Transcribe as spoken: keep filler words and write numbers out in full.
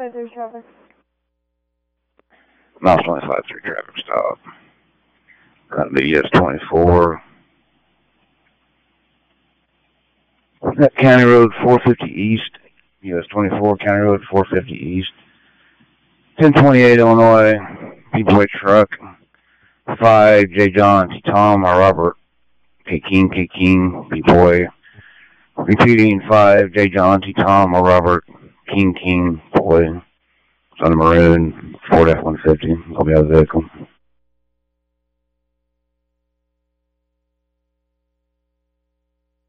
five three traffic. Miles twenty-five three traffic stop. Gonna be U S twenty-four. That County Road four fifty East. U S twenty-four, County Road four fifty East. ten twenty-eight Illinois. B-Boy truck. five J. John, T. Tom, R. Robert. K. King, K. King, B-Boy. Repeating five J. John, T. Tom, R. Robert. King, King, Boy. It's on the maroon. Ford F one fifty. I'll be out of the vehicle.